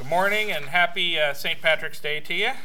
Good morning and happy St. Patrick's Day to you.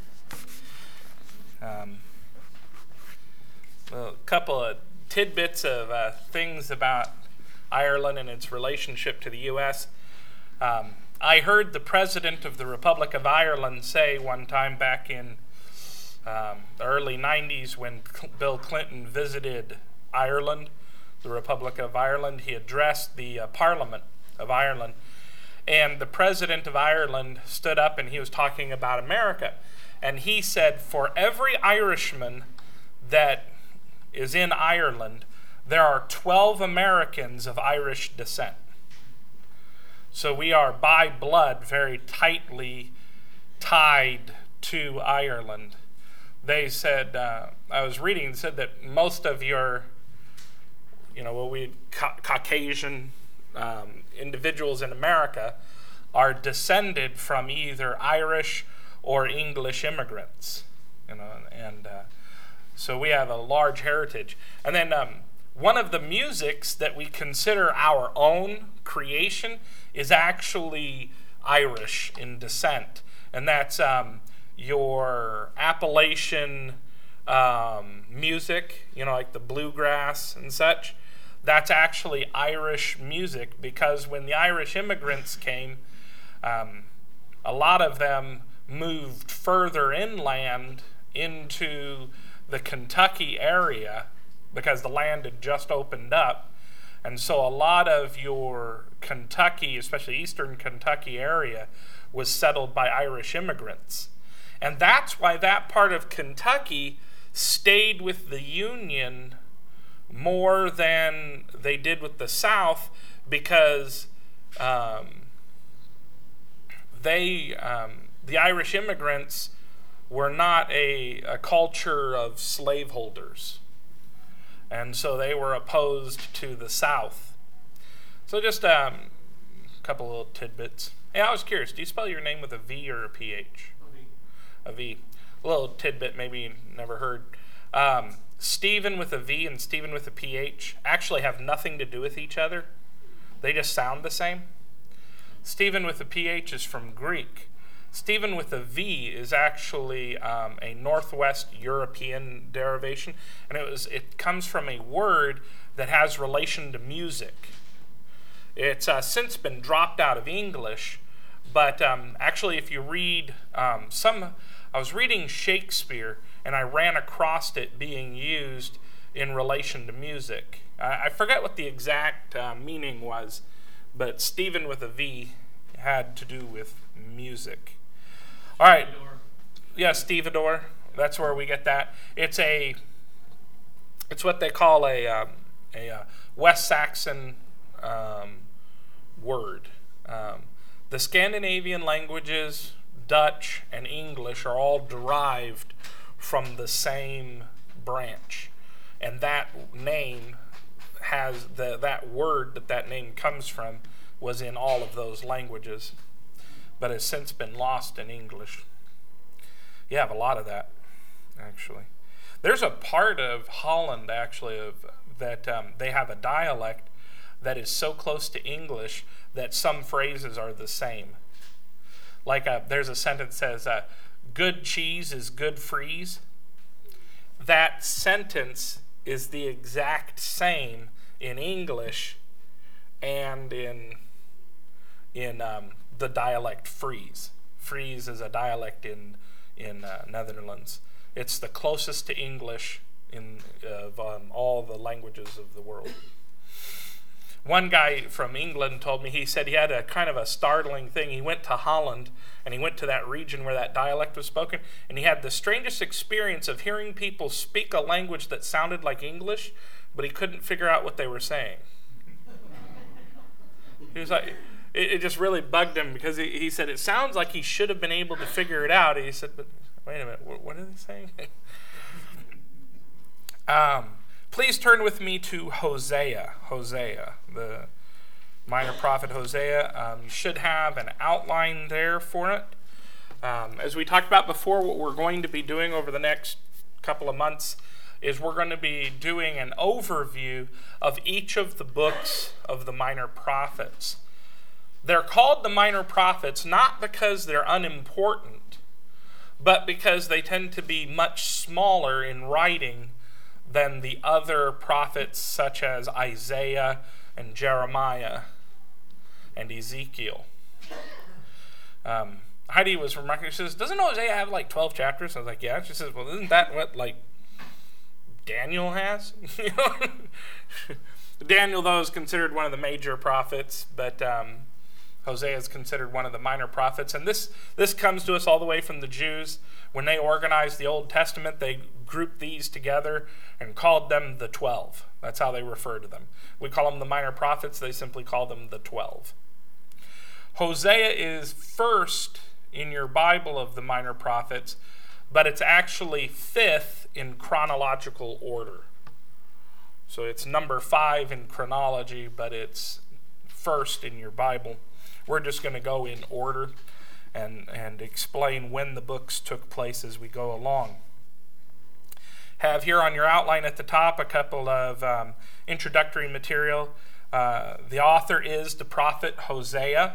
A couple of tidbits of things about Ireland and its relationship to the U.S. I heard the President of the Republic of Ireland say one time back in the early 90s when Bill Clinton visited Ireland, the Republic of Ireland, he addressed the Parliament of Ireland. And the President of Ireland stood up and he was talking about America. And he said, for every Irishman that is in Ireland, there are 12 Americans of Irish descent. So we are by blood very tightly tied to Ireland. They said, I was reading, it said that most of your, what we Caucasian individuals in America are descended from either Irish or English immigrants, and so we have a large heritage. And then one of the musics that we consider our own creation is actually Irish in descent, and that's your Appalachian music, like the bluegrass and such. That's actually Irish music, because when the Irish immigrants came, a lot of them moved further inland into the Kentucky area because the land had just opened up. And so a lot of your Kentucky, especially eastern Kentucky area, was settled by Irish immigrants. And that's why that part of Kentucky stayed with the Union more than they did with the South, because the Irish immigrants were not a culture of slaveholders, and so they were opposed to the South. So just a couple little tidbits. Hey, I was curious, do you spell your name with a V or a PH? A V. A little tidbit maybe you never heard. Stephen with a V and Stephen with a PH actually have nothing to do with each other. They just sound the same. Stephen with a PH is from Greek. Stephen with a V is actually a Northwest European derivation, and it comes from a word that has relation to music. It's since been dropped out of English, but actually if you read I was reading Shakespeare, and I ran across it being used in relation to music. I forget what the exact meaning was, but Stephen with a V had to do with music. All right. Yeah, stevedore. That's where we get that. It's what they call a West Saxon word. The Scandinavian languages, Dutch and English, are all derived from the same branch, and that name has that word that name comes from was in all of those languages, but has since been lost in English. You have a lot of that, actually. There's a part of Holland, actually, that they have a dialect that is so close to English that some phrases are the same. Like there's a sentence that says, good cheese is good freeze. That sentence is the exact same in English and in the dialect Fries. Fries is a dialect in Netherlands. It's the closest to English of all the languages of the world. One guy from England told me, he said he had a kind of a startling thing. He went to Holland, and he went to that region where that dialect was spoken, and he had the strangest experience of hearing people speak a language that sounded like English, but he couldn't figure out what they were saying. He was like, it just really bugged him, because he said it sounds like he should have been able to figure it out. And he said, but wait a minute, what are they saying? Please turn with me to Hosea, the minor prophet Hosea. You should have an outline there for it. As we talked about before, what we're going to be doing over the next couple of months is we're going to be doing an overview of each of the books of the minor prophets. They're called the minor prophets not because they're unimportant, but because they tend to be much smaller in writing than the other prophets such as Isaiah and Jeremiah and Ezekiel. Heidi was remarking, she says, doesn't Hosea have like 12 chapters? I was like, yeah. She says, well, isn't that what like Daniel has? Daniel, though, is considered one of the major prophets, but Hosea is considered one of the minor prophets. And this comes to us all the way from the Jews. When they organized the Old Testament, they grouped these together and called them the 12. That's how they refer to them. We call them the minor prophets. They simply call them the 12. Hosea is first in your Bible of the minor prophets, but it's actually fifth in chronological order. So it's number 5 in chronology, but it's first in your Bible. We're just going to go in order and explain when the books took place as we go along. Have here on your outline at the top a couple of introductory material. The author is the prophet Hosea.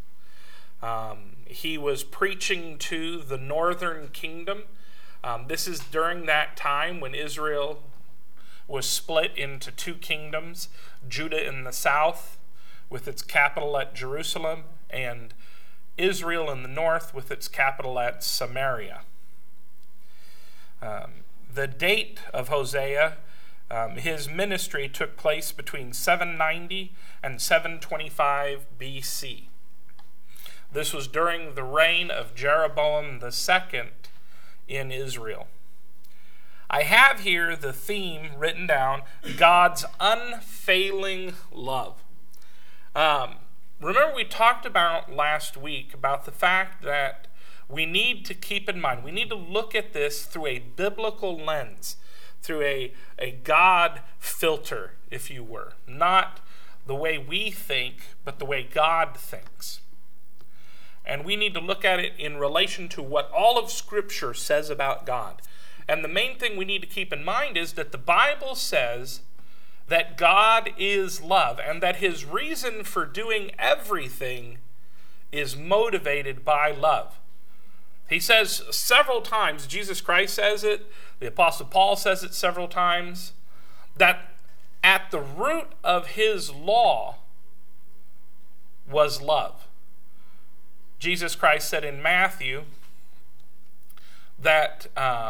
He was preaching to the northern kingdom. This is during that time when Israel was split into 2 kingdoms, Judah in the south with its capital at Jerusalem, and Israel in the north with its capital at Samaria. The date of Hosea, his ministry took place between 790 and 725 BC. This was during the reign of Jeroboam II in Israel. I have here the theme written down, God's unfailing love. Remember we talked about last week about the fact that we need to keep in mind, we need to look at this through a biblical lens, through a God filter, if you were. Not the way we think, but the way God thinks. And we need to look at it in relation to what all of Scripture says about God. And the main thing we need to keep in mind is that the Bible says that God is love, and that his reason for doing everything is motivated by love. He says several times, Jesus Christ says it, the Apostle Paul says it several times, that at the root of his law was love. Jesus Christ said in Matthew that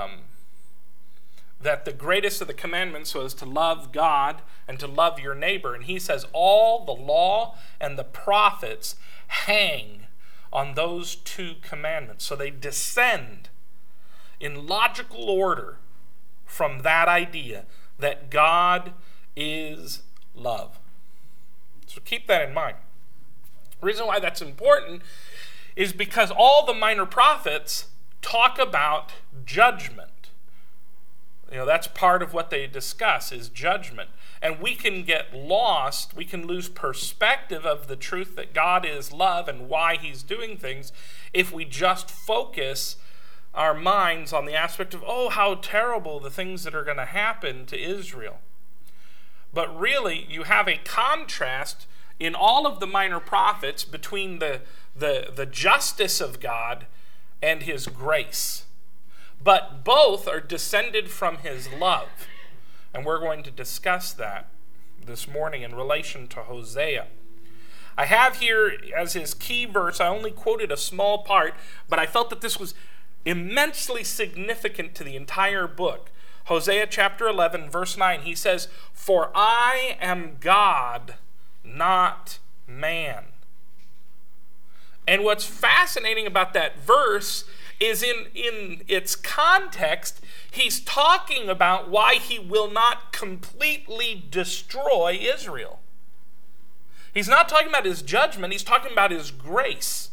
the greatest of the commandments was to love God and to love your neighbor. And he says all the law and the prophets hang on those 2 commandments. So they descend in logical order from that idea that God is love. So keep that in mind. The reason why that's important is because all the minor prophets talk about judgment. You know, that's part of what they discuss is judgment. And we can get lost, we can lose perspective of the truth that God is love and why he's doing things if we just focus our minds on the aspect of, oh, how terrible the things that are going to happen to Israel. But really, you have a contrast in all of the minor prophets between the justice of God and his grace. But both are descended from his love. And we're going to discuss that this morning in relation to Hosea. I have here as his key verse, I only quoted a small part, but I felt that this was immensely significant to the entire book. Hosea chapter 11, verse 9, he says, "For I am God, not man." And what's fascinating about that verse is in its context, he's talking about why he will not completely destroy Israel. He's not talking about his judgment, he's talking about his grace.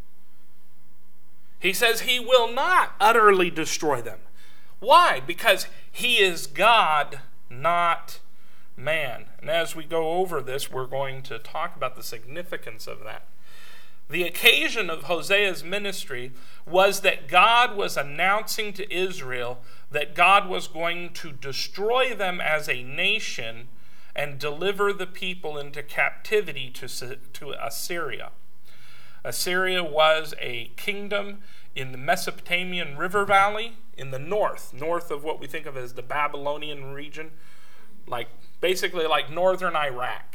He says he will not utterly destroy them. Why? Because he is God, not man. And as we go over this, we're going to talk about the significance of that. The occasion of Hosea's ministry was that God was announcing to Israel that God was going to destroy them as a nation and deliver the people into captivity to Assyria. Assyria was a kingdom in the Mesopotamian River Valley in the north of what we think of as the Babylonian region, basically like northern Iraq.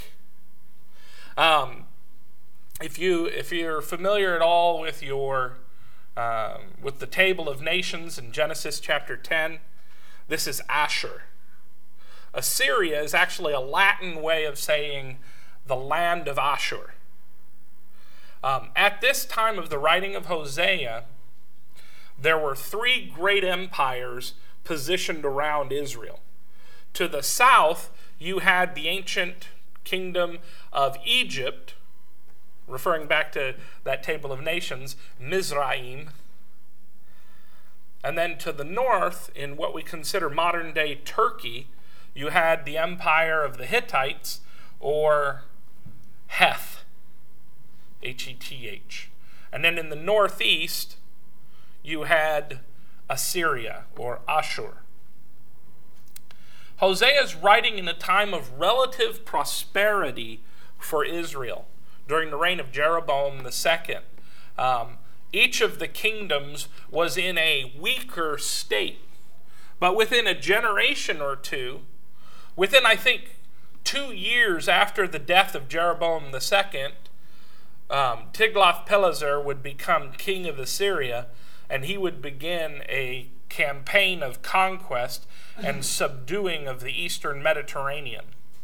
If you're familiar at all with with the table of nations in Genesis chapter 10, this is Ashur. Assyria is actually a Latin way of saying the land of Ashur. At this time of the writing of Hosea, there were three great empires positioned around Israel. To the south, you had the ancient kingdom of Egypt, referring back to that table of nations, Mizraim. And then to the north, in what we consider modern-day Turkey, you had the empire of the Hittites, or Heth, Heth. And then in the northeast, you had Assyria, or Ashur. Hosea is writing in a time of relative prosperity for Israel during the reign of Jeroboam II. Each of the kingdoms was in a weaker state. But within a generation or two, within, I think, 2 years after the death of Jeroboam II, Tiglath-Pileser would become king of Assyria, and he would begin a campaign of conquest and subduing of the eastern Mediterranean.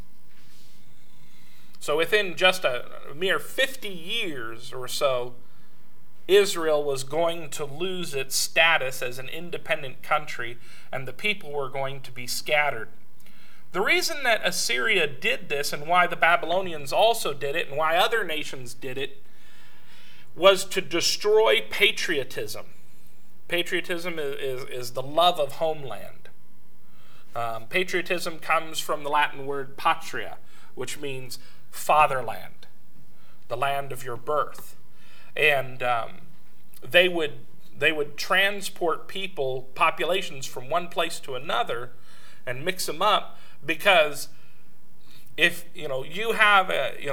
So within just a mere 50 years or so, Israel was going to lose its status as an independent country, and the people were going to be scattered. The reason that Assyria did this, and why the Babylonians also did it, and why other nations did it, was to destroy patriotism. Patriotism is the love of homeland. Patriotism comes from the Latin word patria, which means fatherland, the land of your birth. And they would transport populations from one place to another and mix them up, because if you have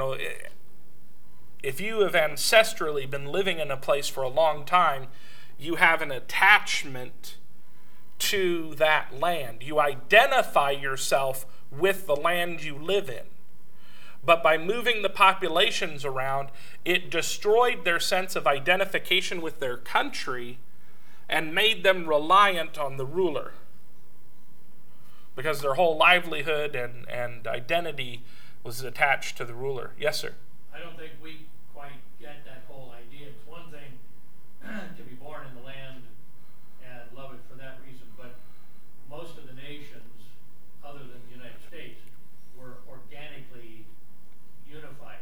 ancestrally been living in a place for a long time, you have an attachment to that land. You identify yourself with the land you live in. But by moving the populations around, it destroyed their sense of identification with their country and made them reliant on the ruler, because their whole livelihood and identity was attached to the ruler. Yes, sir? I don't think we quite get that whole idea. It's one thing to be born in the land and love it for that reason, but most of the nations, other than the United States, were organically unified.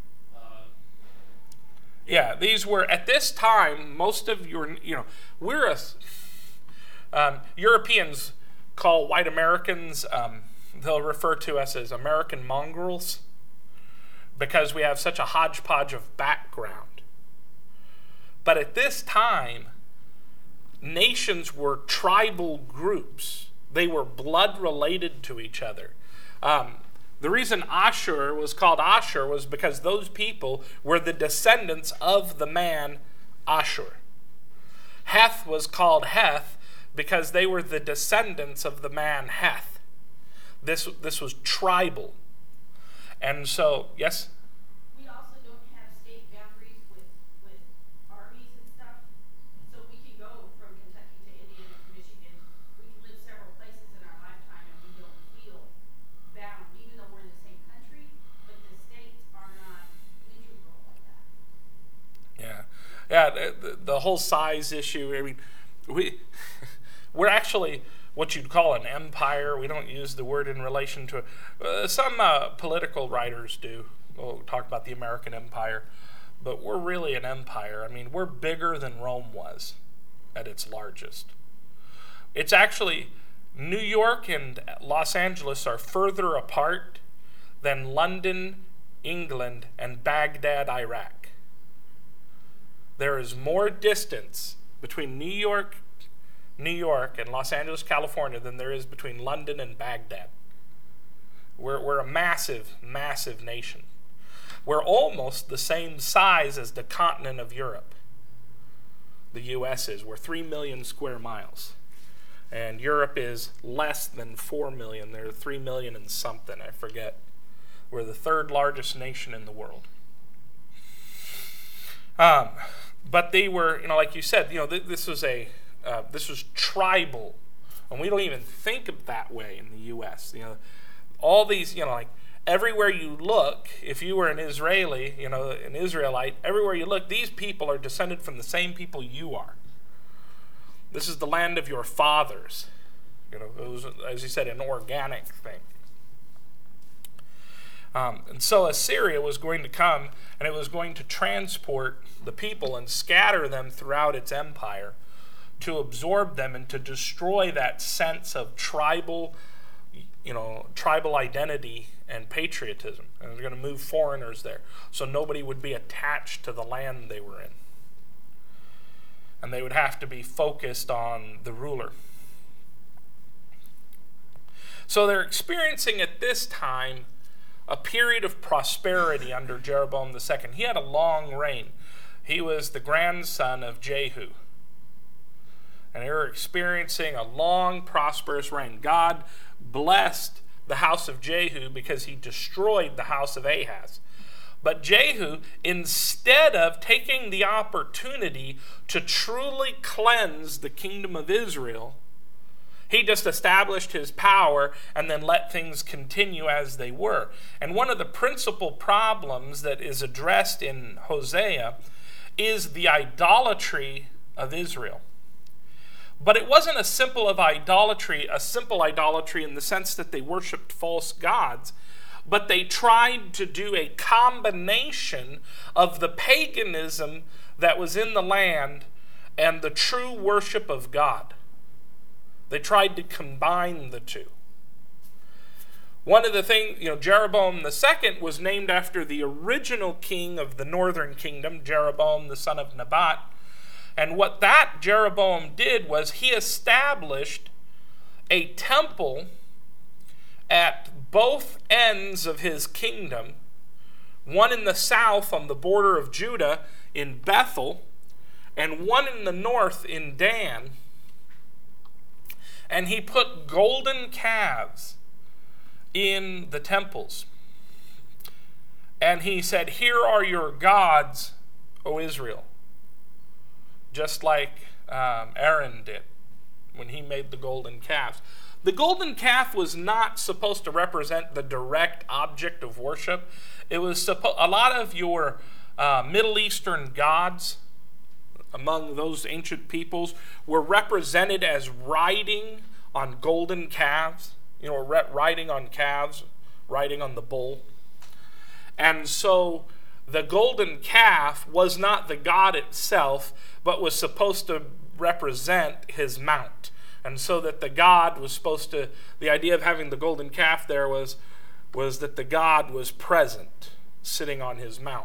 Yeah, these were, at this time, most of Europeans call white Americans, they'll refer to us as American mongrels, because we have such a hodgepodge of background. But at this time, nations were tribal groups. They were blood related to each other. The reason Ashur was called Ashur was because those people were the descendants of the man Ashur. Heth was called Heth because they were the descendants of the man Heth. This was tribal. And so, yes? We also don't have state boundaries with armies and stuff. So we could go from Kentucky to Indiana to Michigan. We can live several places in our lifetime and we don't feel bound, even though we're in the same country, but the states are not integral like that. Yeah, the whole size issue, I mean, we're actually what you'd call an empire. We don't use the word in relation to some political writers do. We'll talk about the American empire, but we're really an empire. I mean, we're bigger than Rome was at its largest. It's actually, New York and Los Angeles are further apart than London, England, and Baghdad, Iraq. There is more distance between New York, and Los Angeles, California than there is between London and Baghdad. We're a massive, massive nation. We're almost the same size as the continent of Europe. The U.S. is. We're 3 million square miles. And Europe is less than 4 million. They're 3 million and something, I forget. We're the third largest nation in the world. But they were, like you said, this was tribal. And we don't even think of it that way in the U.S. All these, everywhere you look, if you were an Israeli, an Israelite, everywhere you look, these people are descended from the same people you are. This is the land of your fathers. It was, as you said, an organic thing. And so Assyria was going to come, and it was going to transport the people and scatter them throughout its empire to absorb them and to destroy that sense of tribal identity and patriotism. And they're going to move foreigners there, so nobody would be attached to the land they were in. And they would have to be focused on the ruler. So they're experiencing at this time a period of prosperity under Jeroboam II. He had a long reign. He was the grandson of Jehu. And they were experiencing a long, prosperous reign. God blessed the house of Jehu because he destroyed the house of Ahaz. But Jehu, instead of taking the opportunity to truly cleanse the kingdom of Israel, he just established his power and then let things continue as they were. And one of the principal problems that is addressed in Hosea is the idolatry of Israel. But it wasn't a simple idolatry in the sense that they worshiped false gods, but they tried to do a combination of the paganism that was in the land and the true worship of God. They tried to combine the two. One of the things, Jeroboam II was named after the original king of the northern kingdom, Jeroboam the son of Nebat. And what that Jeroboam did was he established a temple at both ends of his kingdom, one in the south on the border of Judah in Bethel, and one in the north in Dan. And he put golden calves in the temples. And he said, "Here are your gods, O Israel." Just like Aaron did when he made the golden calves. The golden calf was not supposed to represent the direct object of worship. It was a lot of your Middle Eastern gods among those ancient peoples were represented as riding on golden calves, riding on calves, riding on the bull. And so the golden calf was not the god itself, but was supposed to represent his mount. And so that the god was supposed to, the idea of having the golden calf there was that the god was present, sitting on his mount.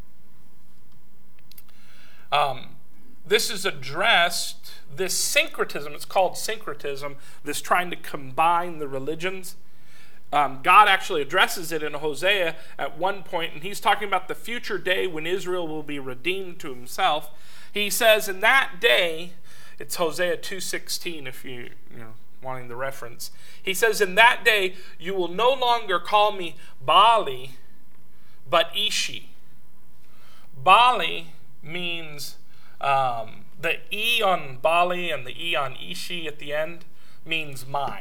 This is addressed, this syncretism, it's called syncretism, this trying to combine the religions. God actually addresses it in Hosea at one point, and he's talking about the future day when Israel will be redeemed to himself. He says, in that day, it's Hosea 2:16 if you're wanting the reference. He says, in that day, you will no longer call me Baali, but Ishi. Baali means the E on Baali and the E on Ishi at the end means my.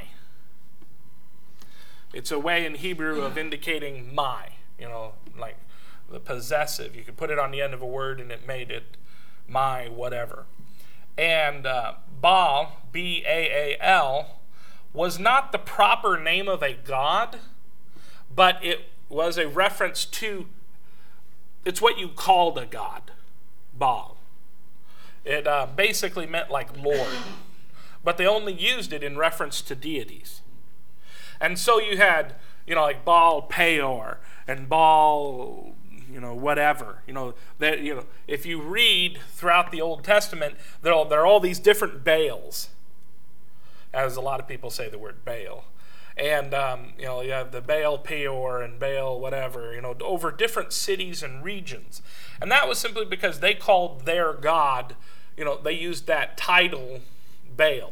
It's a way in Hebrew of indicating my, like the possessive. You could put it on the end of a word and it made it my whatever. And Baal, B-A-A-L, was not the proper name of a god, but it was a reference to, it's what you called a god, Baal. It basically meant like Lord, but they only used it in reference to deities. And so you had, like Baal Peor and Baal, whatever. If you read throughout the Old Testament, there are all these different Baals, as a lot of people say the word Baal. And, you have the Baal Peor and Baal whatever, over different cities and regions. And that was simply because they called their god, they used that title, Baal.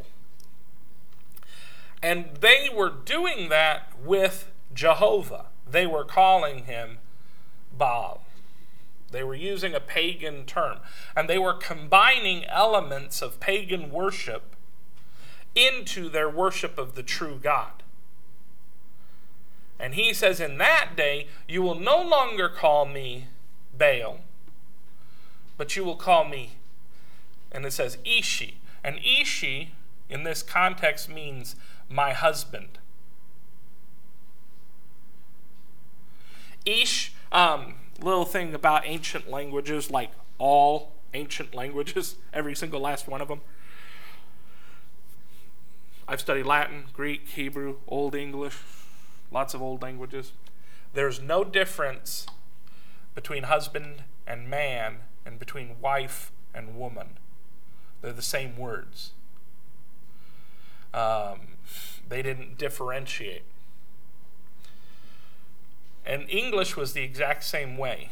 And they were doing that with Jehovah. They were calling him Baal. They were using a pagan term. And they were combining elements of pagan worship into their worship of the true God. And he says, in that day, you will no longer call me Baal, but you will call me, and it says Ishi. And Ishi, in this context, means my husband. Ish, little thing about ancient languages, like all ancient languages, every single last one of them. I've studied Latin, Greek, Hebrew, Old English, lots of old languages. There's no difference between husband and man and between wife and woman. They're the same words. They didn't differentiate. And English was the exact same way.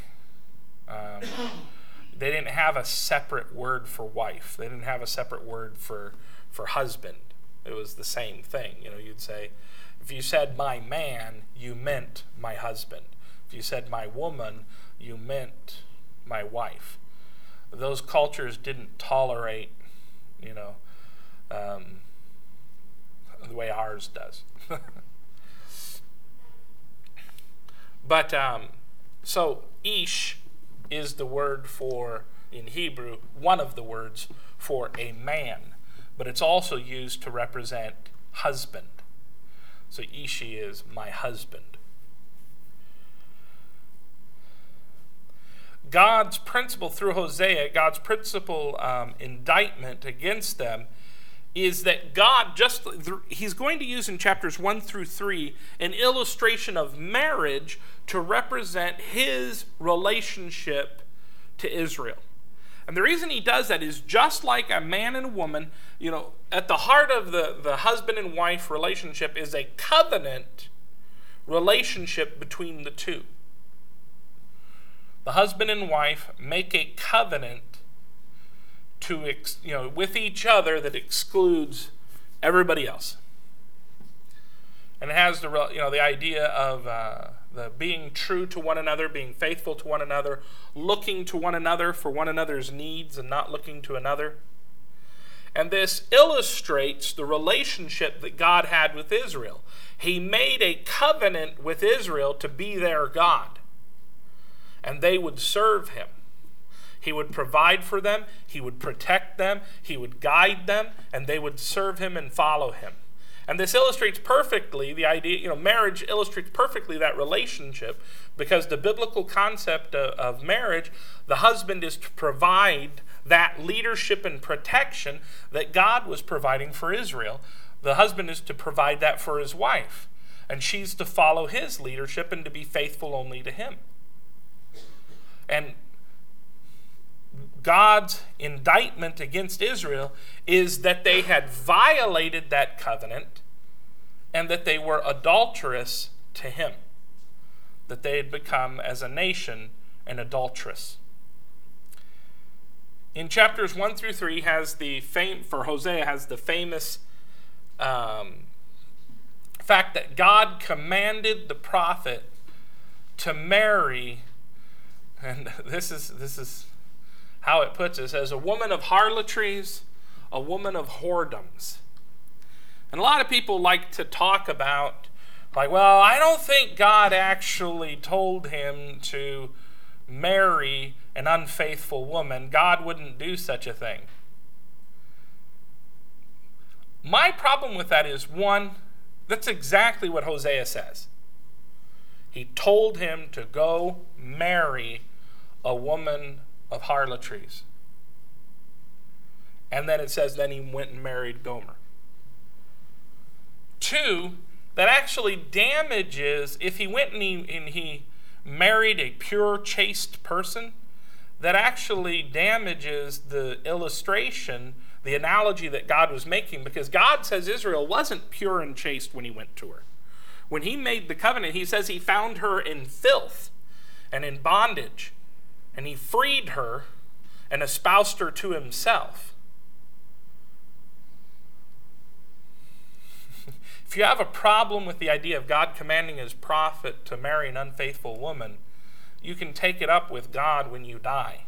They didn't have a separate word for wife. They didn't have a separate word for husband. It was the same thing. You'd say, if you said my man, you meant my husband. If you said my woman, you meant my wife. Those cultures didn't tolerate, the way ours does. But, so Ish is the word for, in Hebrew, one of the words for a man. But it's also used to represent husband. So Ishi is my husband. God's principle through Hosea, God's principal indictment against them is that God, he's going to use in chapters 1 through 3 an illustration of marriage to represent his relationship to Israel. And the reason he does that is just like a man and a woman, at the heart of the husband and wife relationship is a covenant relationship between the two. The husband and wife make a covenant with each other that excludes everybody else. And it has the idea of the being true to one another, being faithful to one another, looking to one another for one another's needs and not looking to another. And this illustrates the relationship that God had with Israel. He made a covenant with Israel to be their God, and they would serve him. He would provide for them, he would protect them, he would guide them, and they would serve him and follow him. And this illustrates perfectly the idea, marriage illustrates perfectly that relationship, because the biblical concept of marriage, the husband is to provide that leadership and protection that God was providing for Israel. The husband is to provide that for his wife, and she's to follow his leadership and to be faithful only to him. And God's indictment against Israel is that they had violated that covenant and that they were adulterous to him, that they had become, as a nation, an adulteress. In chapters 1 through 3, Hosea has the famous fact that God commanded the prophet to marry, and this is how it puts it, as a woman of harlotries, a woman of whoredoms. And a lot of people like to talk about, I don't think God actually told him to marry an unfaithful woman. God wouldn't do such a thing. My problem with that is, one, that's exactly what Hosea says. He told him to go marry a woman of harlotries. And then it says, then he went and married Gomer. Two, that actually damages, if he went and he married a pure, chaste person, that actually damages the illustration, the analogy that God was making, because God says Israel wasn't pure and chaste when he went to her. When he made the covenant, he says he found her in filth and in bondage, and he freed her and espoused her to himself. If you have a problem with the idea of God commanding his prophet to marry an unfaithful woman, you can take it up with God when you die.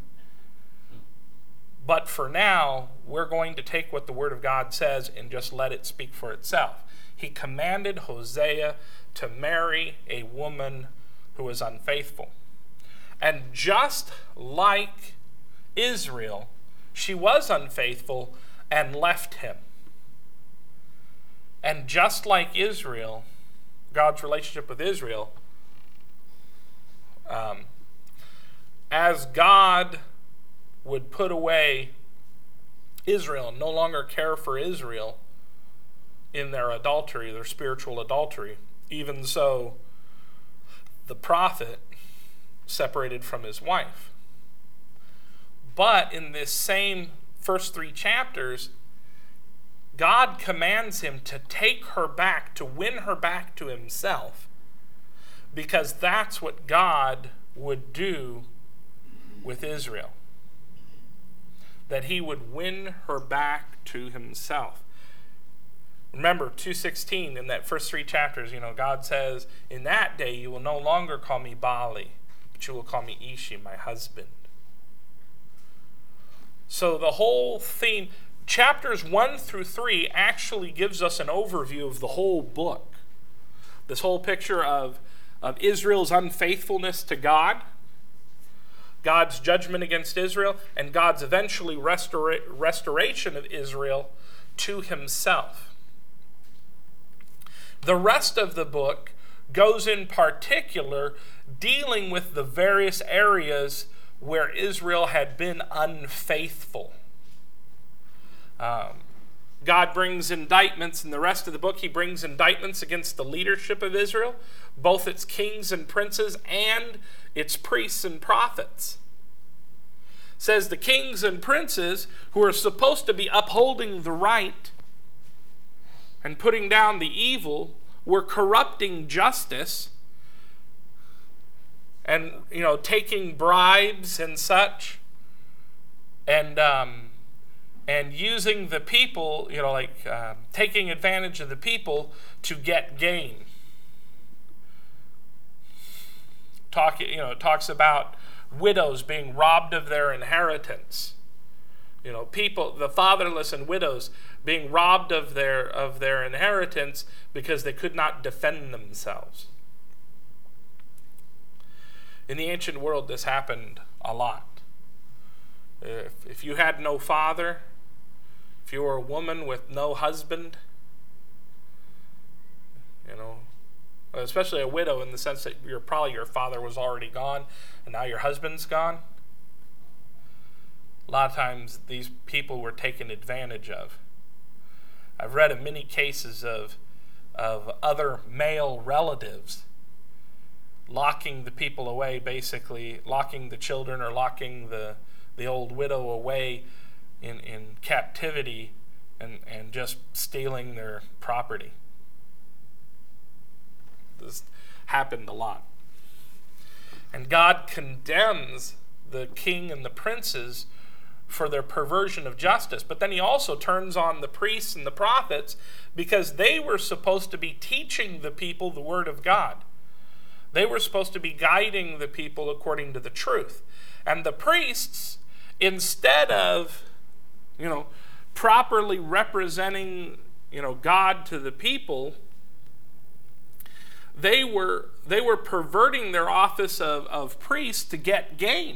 But for now, we're going to take what the Word of God says and just let it speak for itself. He commanded Hosea to marry a woman who was unfaithful. And just like Israel, she was unfaithful and left him. And just like Israel, God's relationship with Israel, as God would put away Israel, no longer care for Israel in their adultery, their spiritual adultery, even so the prophet separated from his wife. But in this same first 3 chapters, God commands him to take her back, to win her back to himself, because that's what God would do with Israel. That he would win her back to himself. Remember, 2:16, in that first 3 chapters, God says, in that day you will no longer call me Baali, but you will call me Ishi, my husband. So the whole theme, chapters 1 through 3 actually gives us an overview of the whole book. This whole picture of Israel's unfaithfulness to God, God's judgment against Israel, and God's eventually restoration of Israel to himself. The rest of the book goes in particular dealing with the various areas where Israel had been unfaithful. God brings indictments in the rest of the book. He brings indictments against the leadership of Israel, both its kings and princes and its priests and prophets. It says the kings and princes who are supposed to be upholding the right and putting down the evil were corrupting justice and taking bribes and such, and using the people, taking advantage of the people to get gain. It talks about widows being robbed of their inheritance. People, the fatherless and widows, being robbed of their inheritance because they could not defend themselves. In the ancient world, this happened a lot. If you had no father, if you were a woman with no husband, especially a widow in the sense that your father was already gone and now your husband's gone, a lot of times these people were taken advantage of. I've read of many cases of other male relatives locking the people away, basically locking the children or locking the old widow away in captivity and just stealing their property. This happened a lot. And God condemns the king and the princes for their perversion of justice. But then he also turns on the priests and the prophets because they were supposed to be teaching the people the word of God. They were supposed to be guiding the people according to the truth. And the priests, instead of, properly representing, God to the people, they were perverting their office of priests to get gain.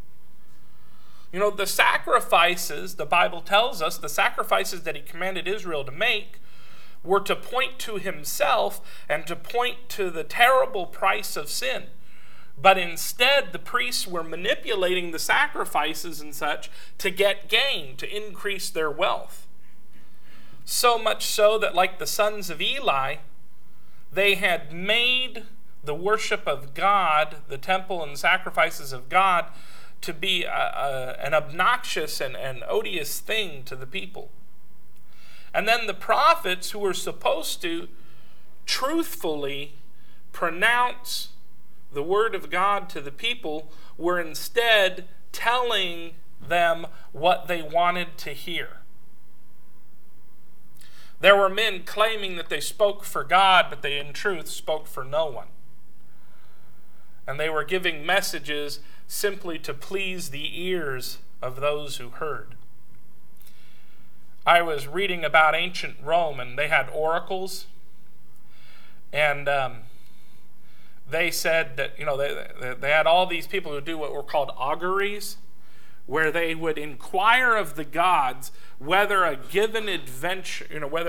The sacrifices, the Bible tells us, the sacrifices that he commanded Israel to make were to point to himself and to point to the terrible price of sin. But instead, the priests were manipulating the sacrifices and such to get gain, to increase their wealth. So much so that, like the sons of Eli, they had made the worship of God, the temple and sacrifices of God, to be an obnoxious and odious thing to the people. And then the prophets, who were supposed to truthfully pronounce the word of God to the people were instead telling them what they wanted to hear. There were men claiming that they spoke for God, but they in truth spoke for no one. And they were giving messages simply to please the ears of those who heard. I was reading about ancient Rome, and they had oracles, and they said that they had all these people who do what were called auguries, where they would inquire of the gods whether a given adventure,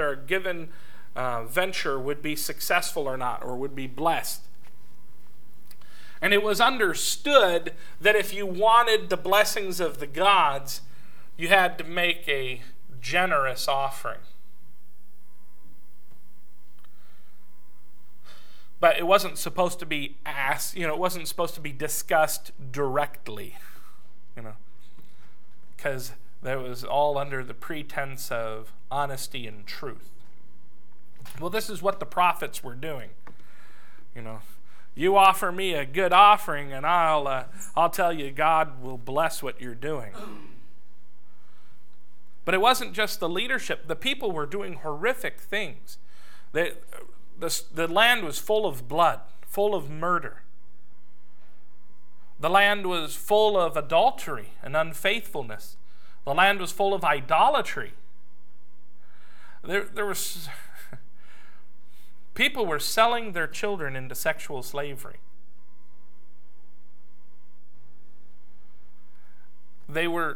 venture would be successful or not, or would be blessed. And it was understood that if you wanted the blessings of the gods, you had to make a generous offering. But it wasn't supposed to be asked, it wasn't supposed to be discussed directly, because that was all under the pretense of honesty and truth. Well, this is what the prophets were doing. You offer me a good offering, and I'll tell you God will bless what you're doing. But it wasn't just the leadership. The people were doing horrific things. The land was full of blood, full of murder. The land was full of adultery and unfaithfulness. The land was full of idolatry. There was people were selling their children into sexual slavery. They were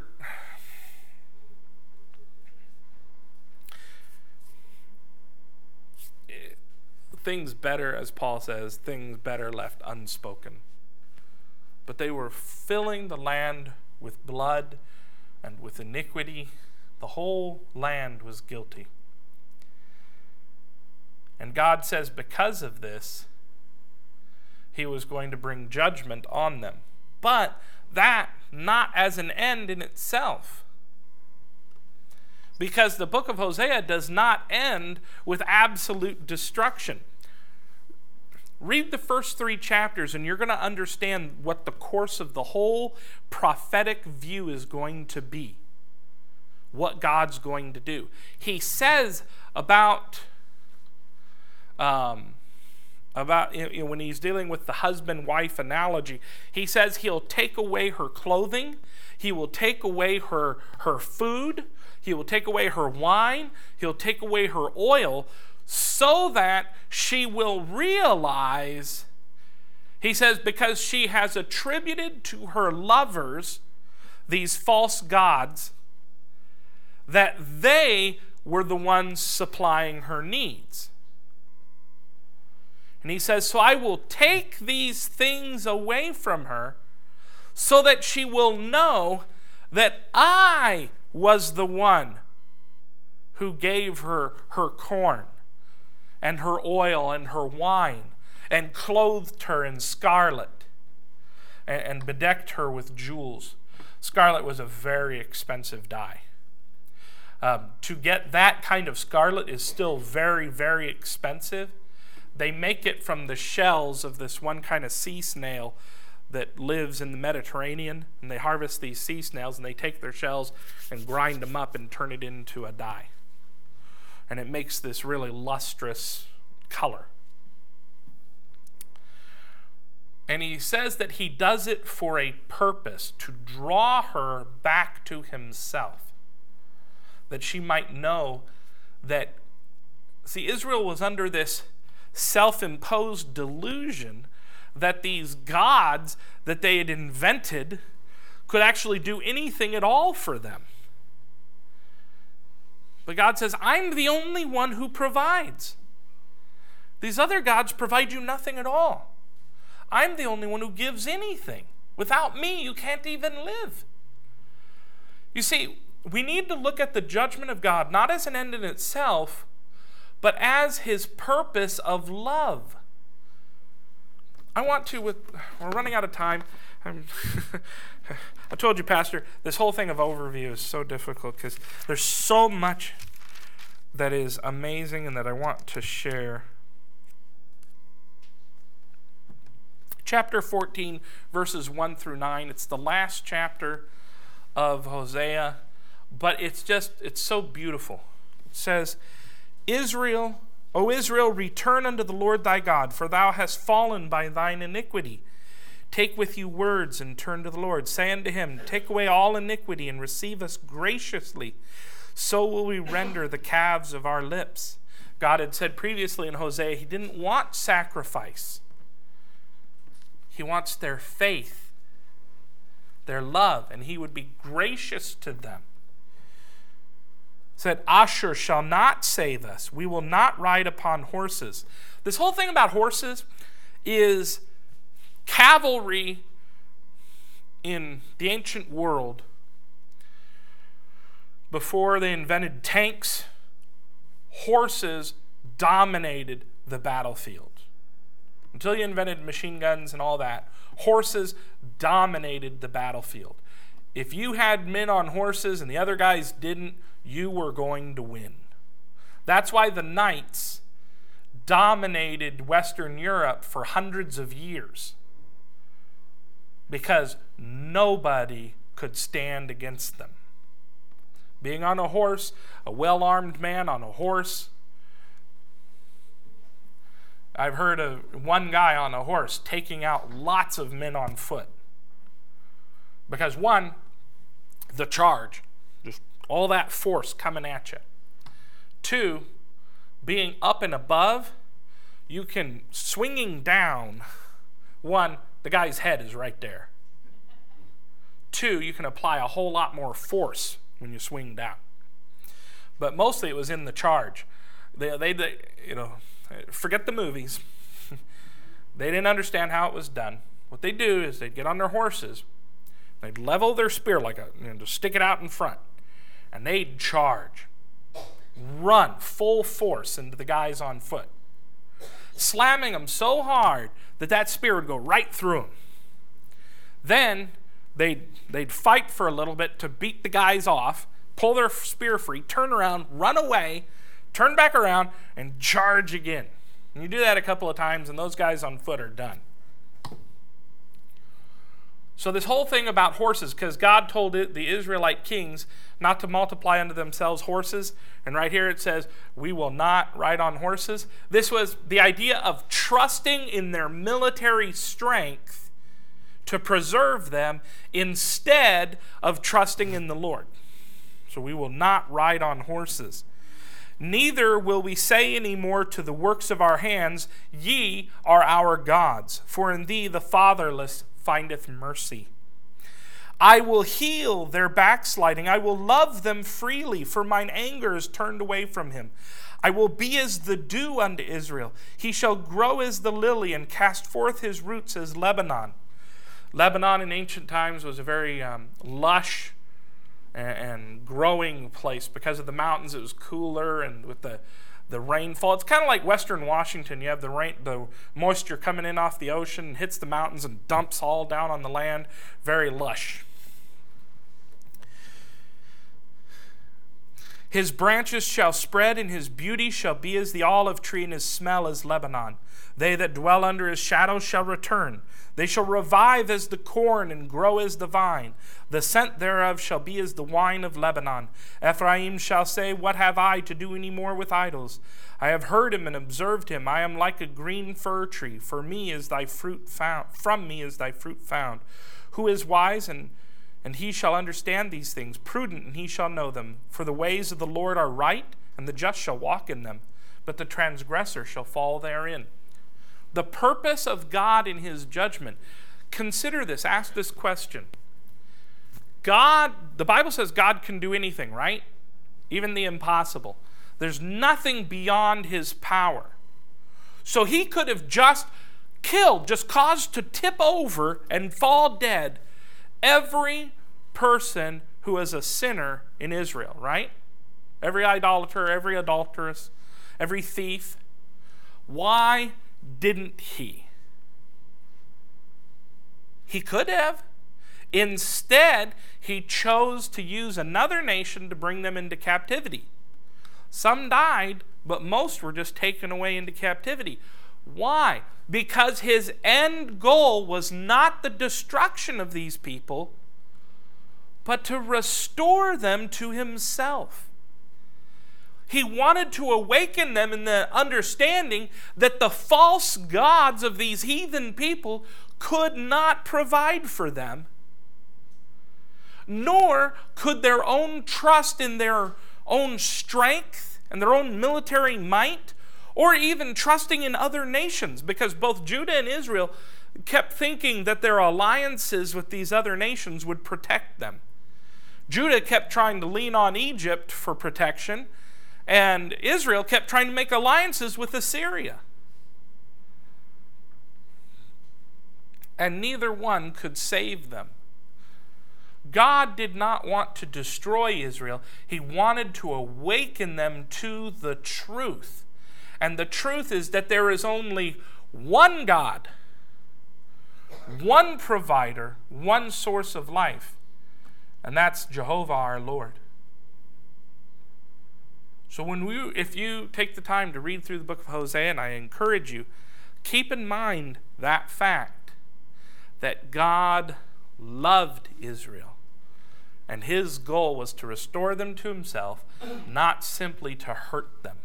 things better, as Paul says, things better left unspoken. But they were filling the land with blood and with iniquity. The whole land was guilty. And God says because of this, he was going to bring judgment on them. But that not as an end in itself. Because the book of Hosea does not end with absolute destruction. Read the first 3 chapters and you're going to understand what the course of the whole prophetic view is going to be. What God's going to do. He says about when he's dealing with the husband-wife analogy, he says he'll take away her clothing, he will take away her food, he will take away her wine, he'll take away her oil, so that she will realize, he says, because she has attributed to her lovers these false gods, that they were the ones supplying her needs. And he says, so I will take these things away from her so that she will know that I was the one who gave her her corn and her oil and her wine and clothed her in scarlet and bedecked her with jewels. Scarlet was a very expensive dye. To get that kind of scarlet is still very, very expensive. They make it from the shells of this one kind of sea snail that lives in the Mediterranean. And they harvest these sea snails and they take their shells and grind them up and turn it into a dye. And it makes this really lustrous color. And he says that he does it for a purpose, to draw her back to himself. That she might know that, see, Israel was under this self-imposed delusion that these gods that they had invented could actually do anything at all for them. But God says, I'm the only one who provides. These other gods provide you nothing at all. I'm the only one who gives anything. Without me, you can't even live. You see, we need to look at the judgment of God not as an end in itself, but as his purpose of love. We're running out of time. I told you, Pastor, this whole thing of overview is so difficult because there's so much that is amazing and that I want to share. Chapter 14, verses 1 through 9. It's the last chapter of Hosea, but it's so beautiful. It says, Israel, O Israel, return unto the Lord thy God, for thou hast fallen by thine iniquity. Take with you words and turn to the Lord. Say unto him, take away all iniquity and receive us graciously. So will we render the calves of our lips. God had said previously in Hosea, he didn't want sacrifice. He wants their faith, their love, and he would be gracious to them. Said, Ashur shall not save us. We will not ride upon horses. This whole thing about horses is cavalry in the ancient world. Before they invented tanks, horses dominated the battlefield. Until you invented machine guns and all that, horses dominated the battlefield. If you had men on horses and the other guys didn't, you were going to win. That's why the knights dominated Western Europe for hundreds of years, because nobody could stand against them. Being on a horse, a well-armed man on a horse. I've heard of one guy on a horse taking out lots of men on foot. Because one, the charge, just all that force coming at you. Two, being up and above, you can, swinging down, one, the guy's head is right there. Two, you can apply a whole lot more force when you swing down. But mostly it was in the charge. They forget the movies. They didn't understand how it was done. What they do is they'd get on their horses, they'd level their spear to stick it out in front, and they'd charge, run full force into the guys on foot, slamming them so hard that spear would go right through them. Then they'd fight for a little bit to beat the guys off, pull their spear free, turn around, run away, turn back around, and charge again. And you do that a couple of times, and those guys on foot are done. So this whole thing about horses, because God told the Israelite kings not to multiply unto themselves horses, and right here it says, we will not ride on horses. This was the idea of trusting in their military strength to preserve them instead of trusting in the Lord. So we will not ride on horses. Neither will we say any more to the works of our hands, ye are our gods, for in thee the fatherless findeth mercy. I will heal their backsliding. I will love them freely, for mine anger is turned away from him. I will be as the dew unto Israel. He shall grow as the lily and cast forth his roots as Lebanon. Lebanon in ancient times was a very lush and growing place. Because of the mountains, it was cooler, and with the rainfall. It's kind of like Western Washington. You have the moisture coming in off the ocean, and hits the mountains and dumps all down on the land. Very lush. His branches shall spread, and his beauty shall be as the olive tree, and his smell as Lebanon. They that dwell under his shadow shall return. They shall revive as the corn and grow as the vine. The scent thereof shall be as the wine of Lebanon. Ephraim shall say, what have I to do any more with idols? I have heard him and observed him. I am like a green fir tree. From me is thy fruit found. Who is wise, and he shall understand these things. Prudent, and he shall know them. For the ways of the Lord are right, and the just shall walk in them. But the transgressor shall fall therein. The purpose of God in his judgment. Consider this. Ask this question. God, the Bible says God can do anything, right? Even the impossible. There's nothing beyond his power. So he could have just killed, just caused to tip over and fall dead every person who is a sinner in Israel, right? Every idolater, every adulteress, every thief. Why didn't he? He could have. Instead, he chose to use another nation to bring them into captivity. Some died, but most were just taken away into captivity. Why? Because his end goal was not the destruction of these people, but to restore them to himself. He wanted to awaken them in the understanding that the false gods of these heathen people could not provide for them, nor could their own trust in their own strength and their own military might, or even trusting in other nations, because both Judah and Israel kept thinking that their alliances with these other nations would protect them. Judah kept trying to lean on Egypt for protection, and Israel kept trying to make alliances with Assyria. And neither one could save them. God did not want to destroy Israel. He wanted to awaken them to the truth. And the truth is that there is only one God, one provider, one source of life, and that's Jehovah our Lord. So if you take the time to read through the book of Hosea, and I encourage you, keep in mind that fact that God loved Israel, and his goal was to restore them to himself, not simply to hurt them.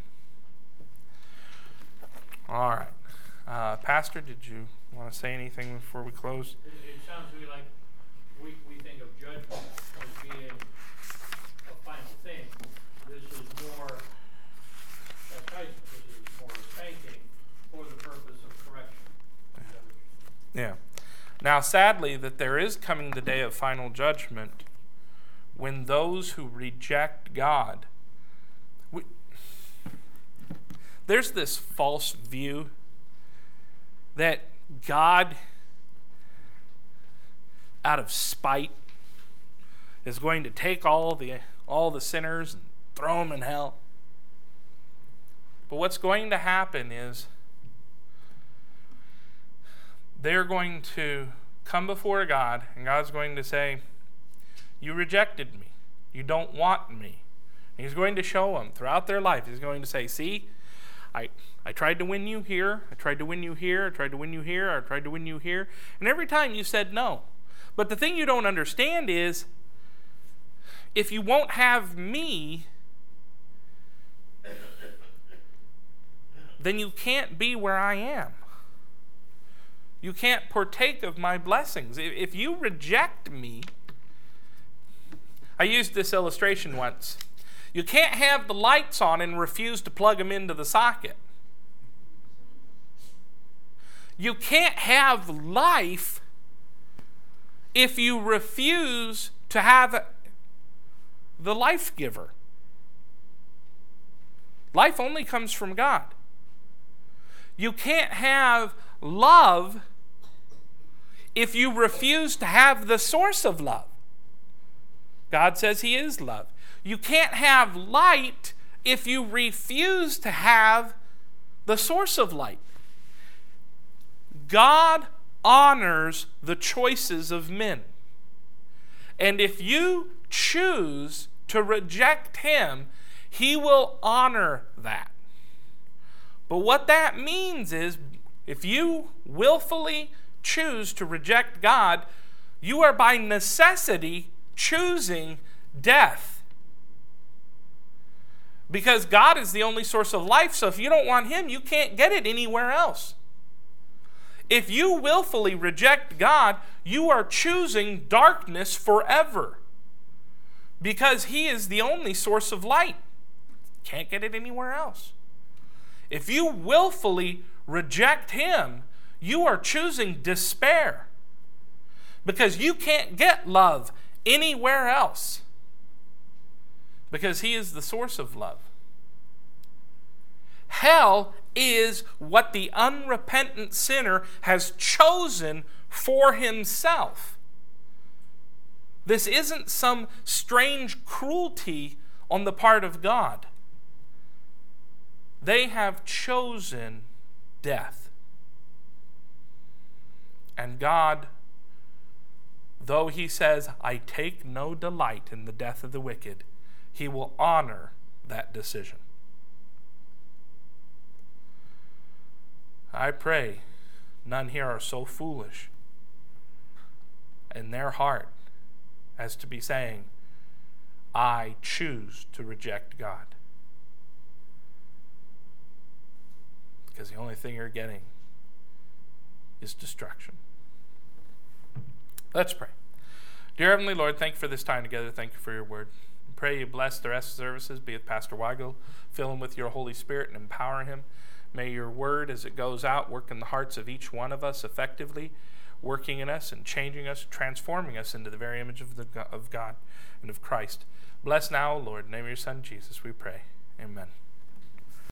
All right. Pastor, did you want to say anything before we close? It sounds to me like we think of judgment as being a final thing. This is more chastisement. This is more spanking for the purpose of correction. Yeah. Now, sadly, that there is coming the day of final judgment when those who reject God. There's this false view that God, out of spite, is going to take all the sinners and throw them in hell. But what's going to happen is they're going to come before God, and God's going to say, "You rejected me. You don't want me." And he's going to show them throughout their life. He's going to say, "See, I tried to win you here, I tried to win you here, I tried to win you here, I tried to win you here, and every time you said no." But the thing you don't understand is, if you won't have me, then you can't be where I am. You can't partake of my blessings. If you reject me, I used this illustration once. You can't have the lights on and refuse to plug them into the socket. You can't have life if you refuse to have the life giver. Life only comes from God. You can't have love if you refuse to have the source of love. God says he is love. You can't have light if you refuse to have the source of light. God honors the choices of men. And if you choose to reject him, he will honor that. But what that means is, if you willfully choose to reject God, you are by necessity choosing death. Because God is the only source of life, so if you don't want him, you can't get it anywhere else. If you willfully reject God, you are choosing darkness forever. Because he is the only source of light. Can't get it anywhere else. If you willfully reject him, you are choosing despair. Because you can't get love anywhere else. Because he is the source of love. Hell is what the unrepentant sinner has chosen for himself. This isn't some strange cruelty on the part of God. They have chosen death. And God, though he says, "I take no delight in the death of the wicked," he will honor that decision. I pray none here are so foolish in their heart as to be saying, I choose to reject God. Because the only thing you're getting is destruction. Let's pray. Dear Heavenly Lord, thank you for this time together. Thank you for your word. I pray you bless the rest of the services, be with Pastor Weigel. Fill him with your Holy Spirit and empower him. May your word, as it goes out, work in the hearts of each one of us effectively, working in us and changing us, transforming us into the very image of God and of Christ. Bless now, Lord. In the name of your Son, Jesus, we pray. Amen.